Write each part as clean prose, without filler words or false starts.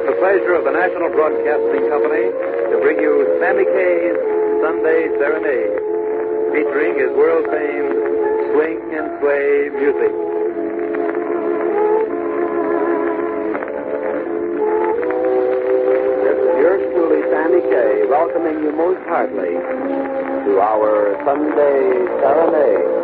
the pleasure of the National Broadcasting Company to bring you Sammy Kaye's Sunday Serenade, featuring his world-famed swing and sway music. This is yours truly, Sammy Kaye, welcoming you most heartily to our Sunday Serenade.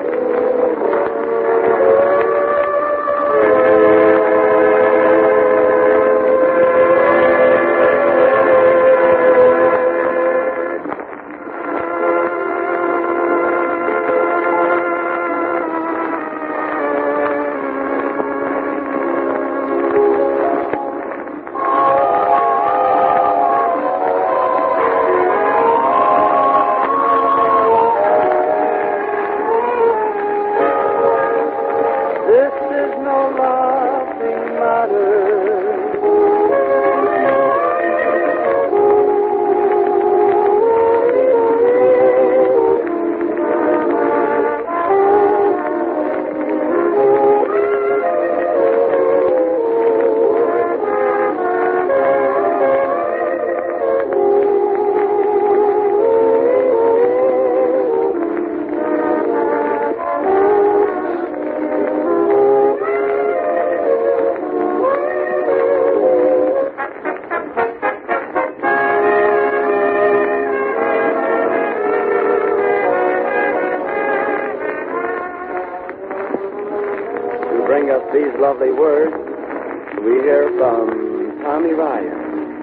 These lovely words we hear from Tommy Ryan.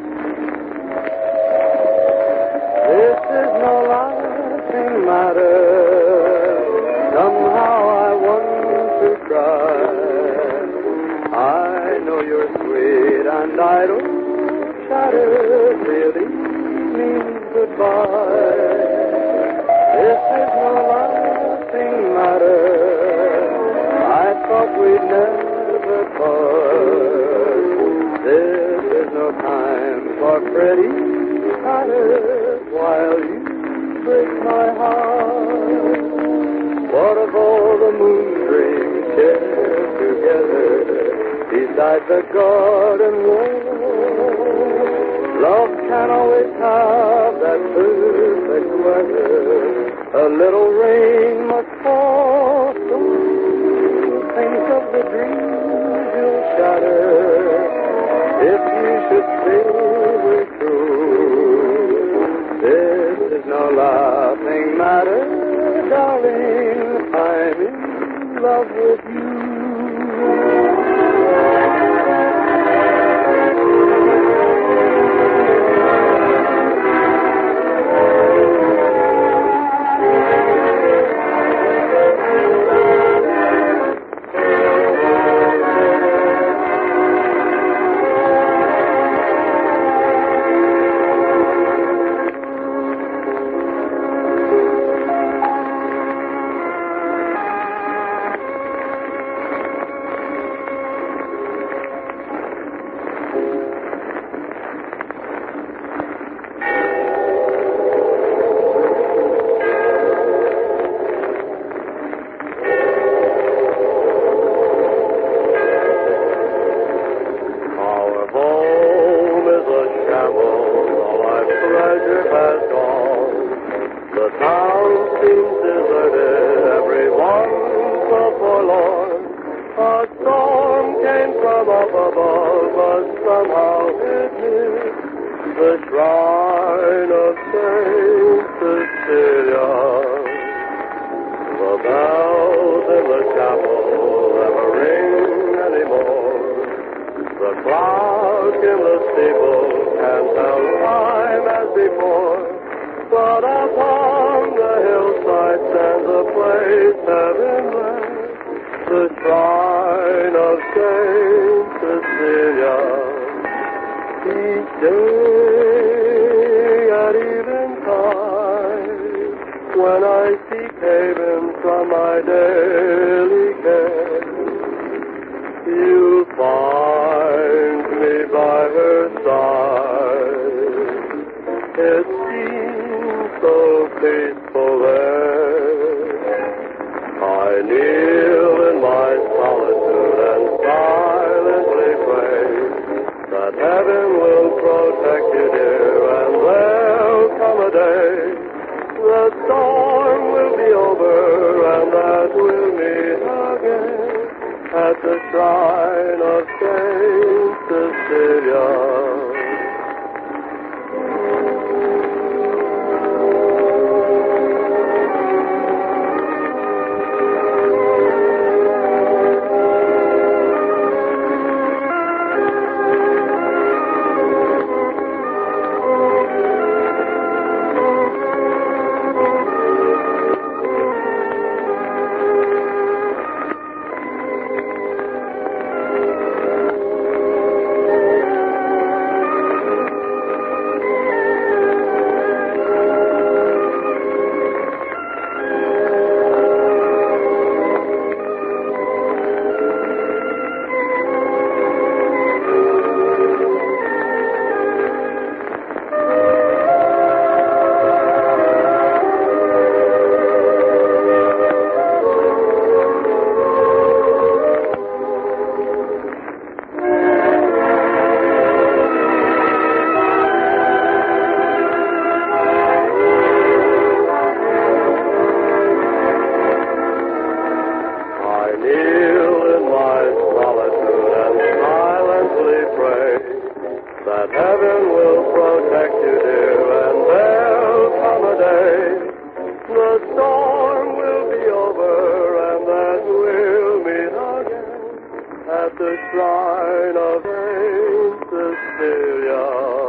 This is no laughing matter. Somehow I want to cry. I know you're sweet and I don't chatter really means goodbye. This is no laughing matter. I thought we'd never part. This is no time for pretty matters while you break my heart. What of all the moon dreams shared together beside the garden wall? Love can't always have that perfect weather. A little rain must fall. Think of the dreams you'll shatter if you should stay true. This is no laughing matter, darling. I'm in love with you. Heaven will at the shrine of Saint Cecilia. That heaven will protect you, dear, and there'll come a day the storm will be over and that we'll meet again at the shrine of Saint Cecilia.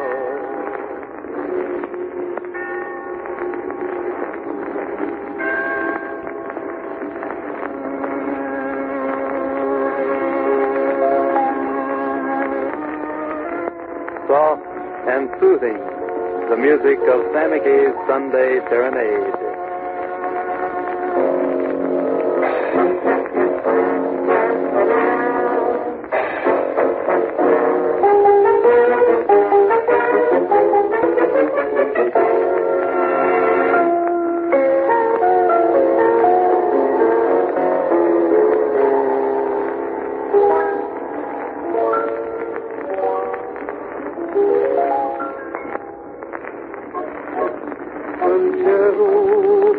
Soft and soothing, the music of Sammy Kaye's Sunday Serenade. Until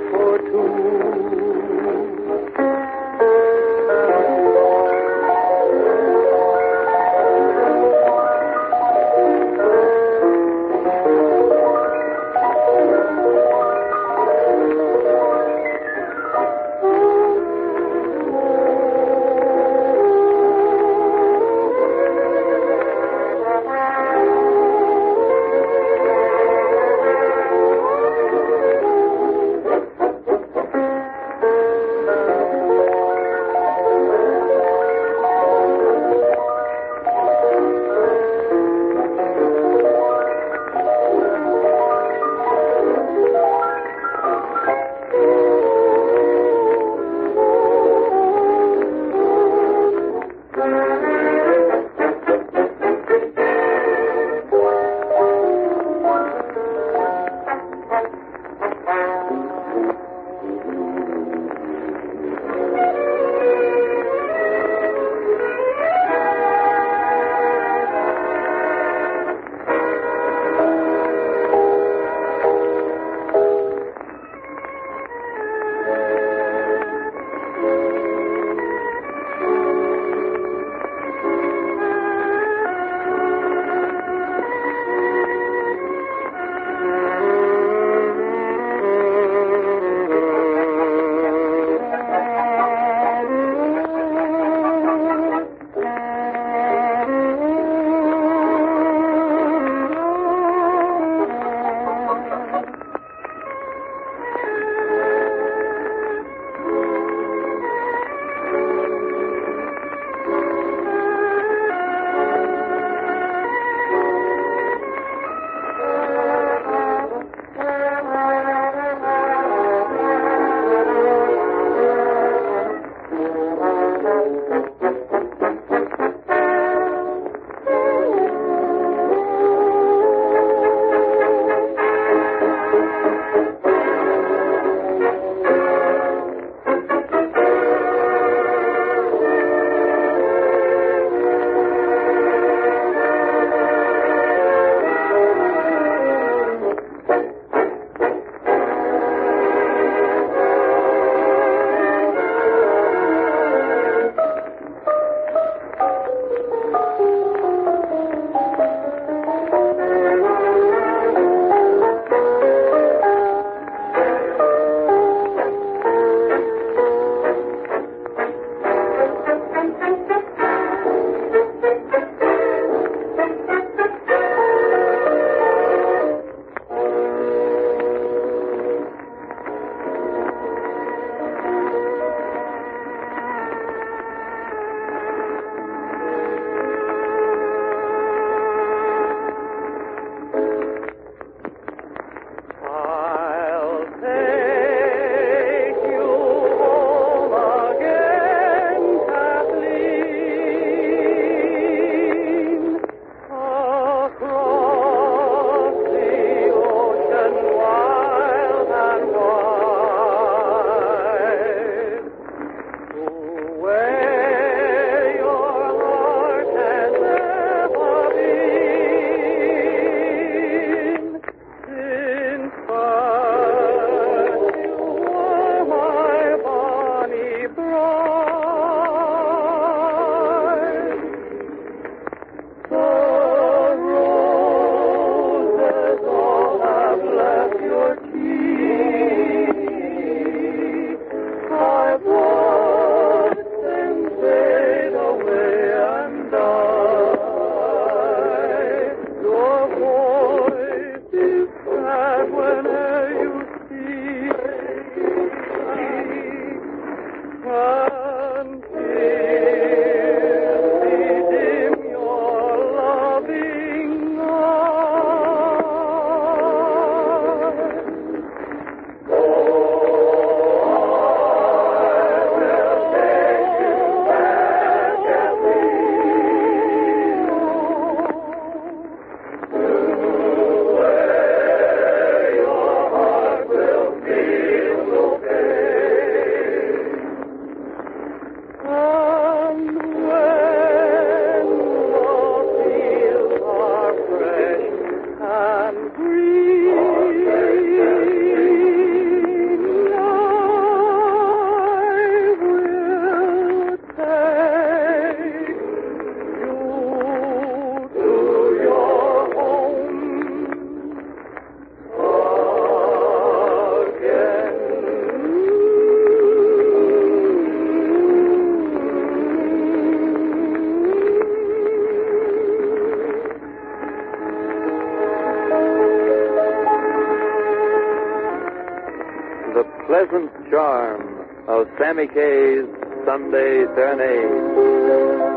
pleasant charm of Sammy Kaye's Sunday Serenade.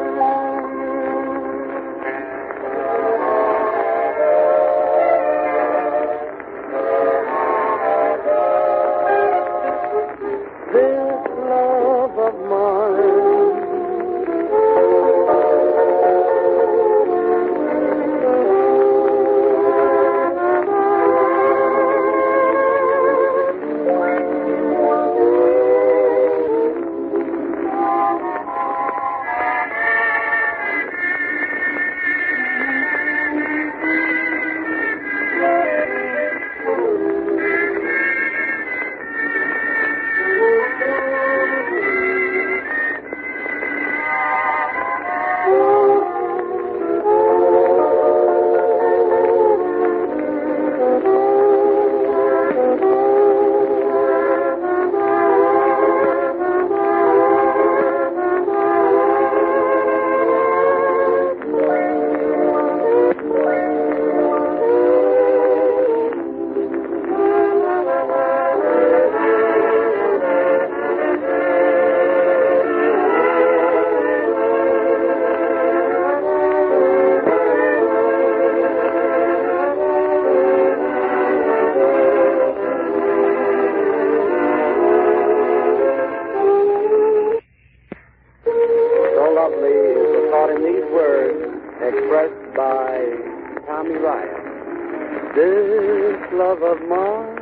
Expressed by Tommy Ryan. This love of mine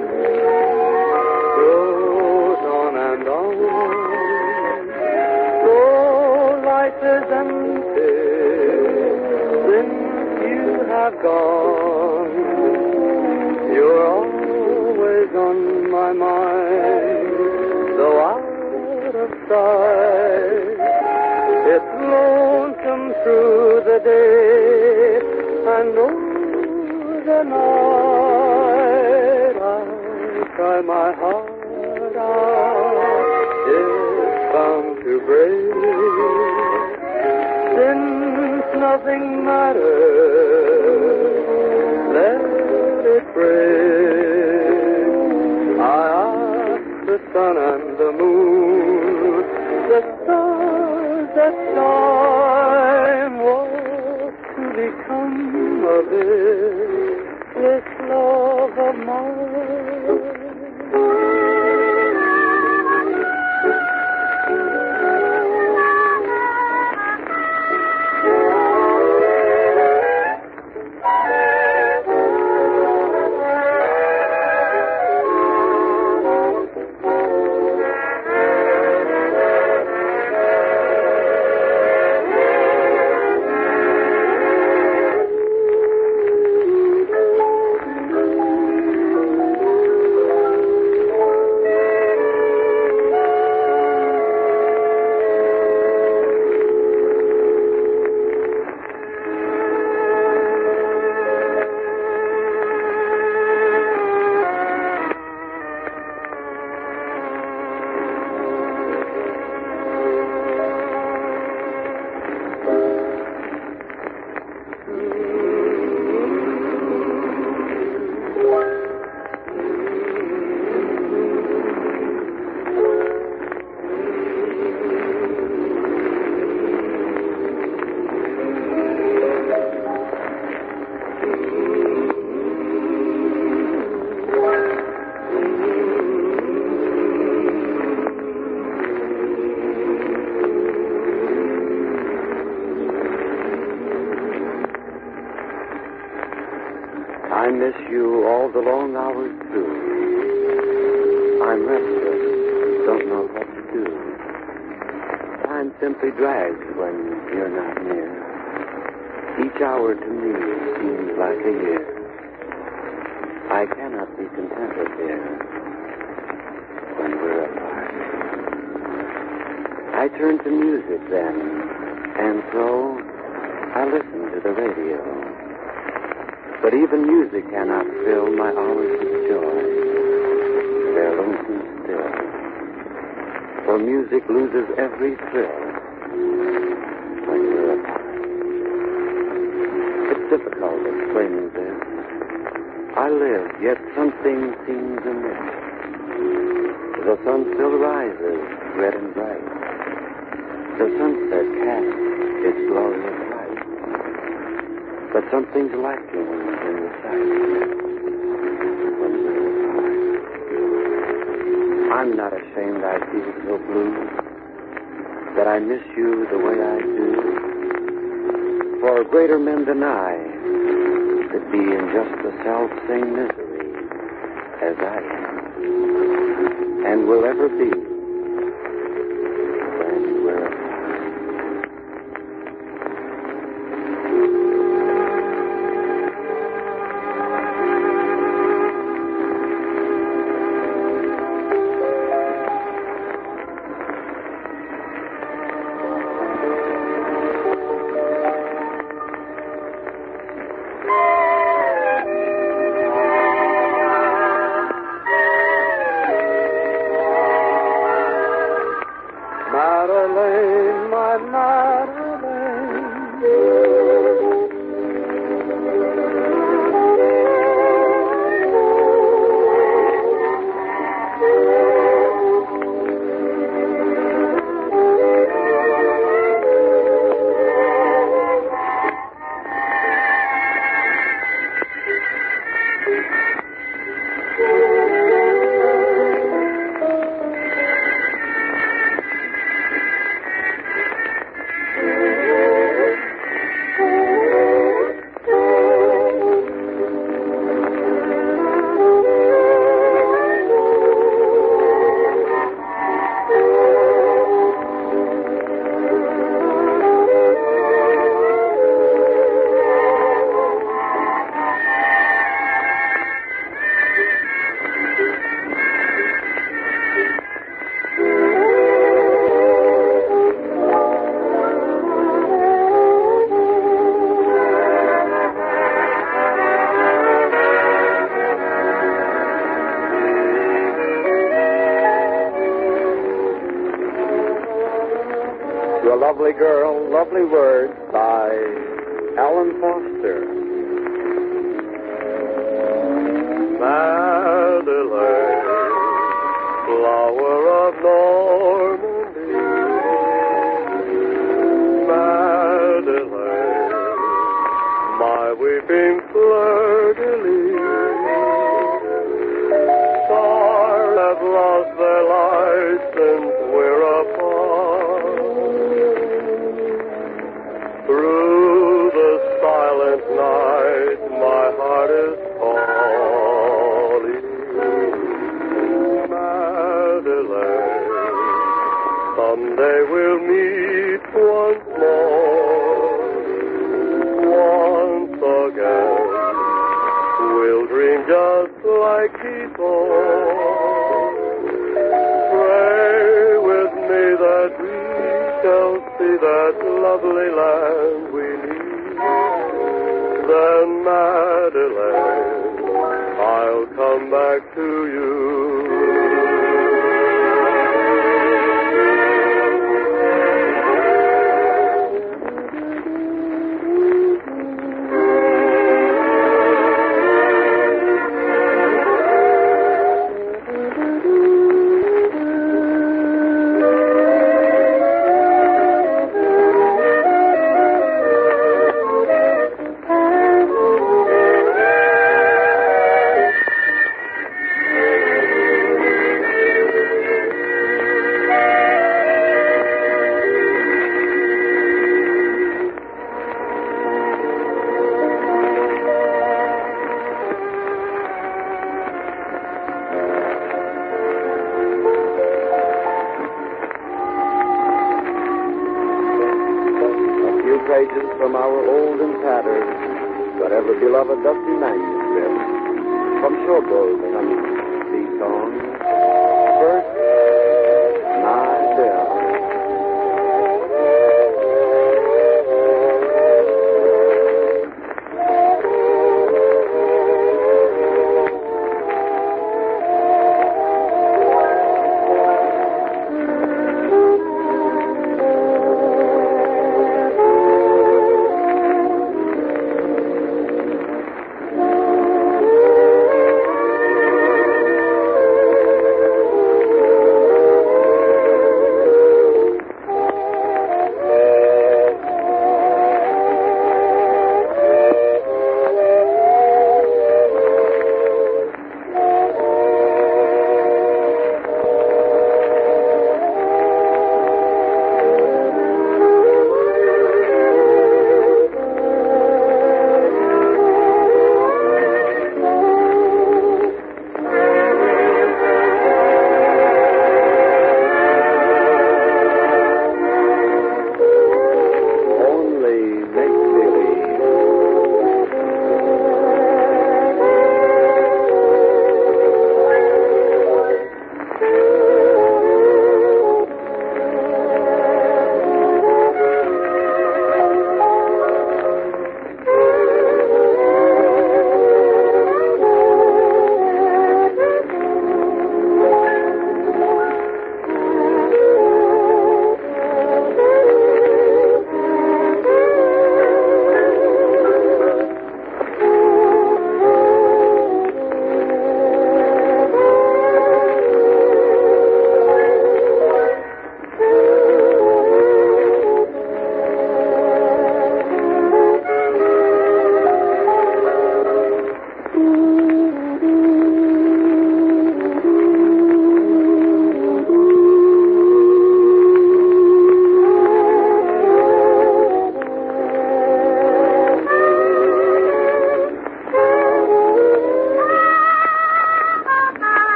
goes on and on. Though life is empty since you have gone, you're always on my mind, though out of sight. It's lonesome through the day and over the night. I cry my heart out, it's bound to break. Since nothing matters, let it break. I ask the sun and the moon, the stars that shine, what to become of this love of mine. I miss you all the long hours through. I'm restless, don't know what to do. Time simply drags when you're not near. Each hour to me seems like a year. I cannot be contented here when we're apart. I turn to music then, and so I listen to the radio. But even music cannot fill my hours with joy. They're lonesome still. For music loses every thrill when you're apart. It's difficult explaining this. I live, yet something seems amiss. The sun still rises, red and bright. The sunset casts its glorious light. But something's lacking in the sight when we're apart. I'm not ashamed I feel so blue that I miss you the way I do. For greater men than I could be in just the self-same misery as I am, and will ever be when we're apart. Madeline, my Madeline. To a Lovely Girl, Lovely Words by Alan Foster. Madeline, flower of Normandy. Madeline, my weeping fleur-de-lis. Stars have lost their light since we're apart. Through the silent night, my heart is calling. Madeline, someday we'll meet once more. Once again, we'll dream just like before. Pray with me that we shall see that lovely land we need. Then, Madeline, I'll come back to you. Pages from our old and tattered, but ever beloved dusty manuscript. From Showboat comes these songs. First, My Bill.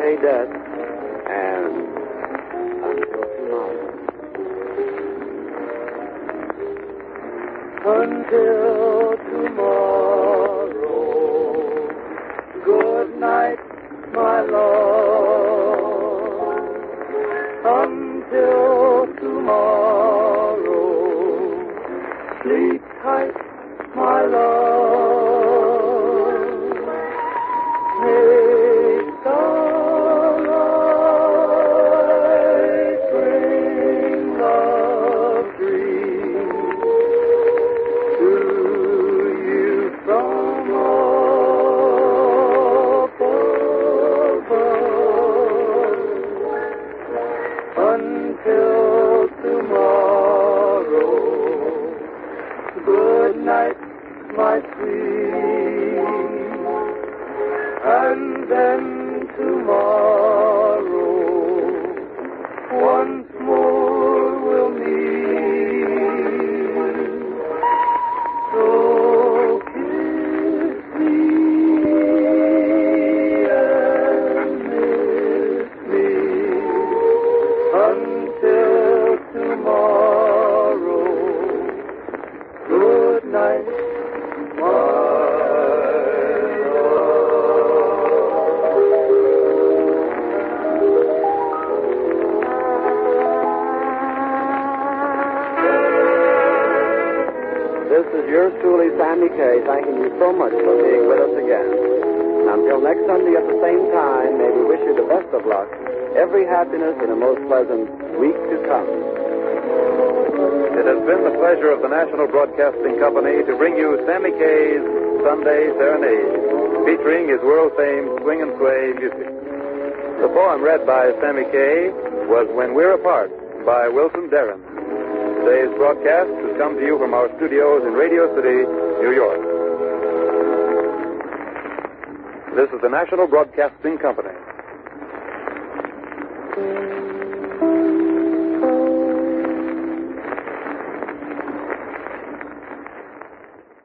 pay debt, and until tomorrow. Until tomorrow, good night, my love. Until tomorrow, sleep tight, my love. May starlight bring love dreams to you from up above. Until tomorrow, good night, my sweet. And then tomorrow, once more we'll meet. So kiss me and miss me until tomorrow. Good night, my This is yours truly, Sammy Kaye, thanking you so much for being with us again. Until next Sunday at the same time, may we wish you the best of luck, every happiness, and a most pleasant week to come. It has been the pleasure of the National Broadcasting Company to bring you Sammy Kaye's Sunday Serenade, featuring his world-famed swing and sway music. The poem read by Sammy Kaye was When We're Apart by Wilson Darren. Today's broadcast has come to you from our studios in Radio City, New York. This is the National Broadcasting Company.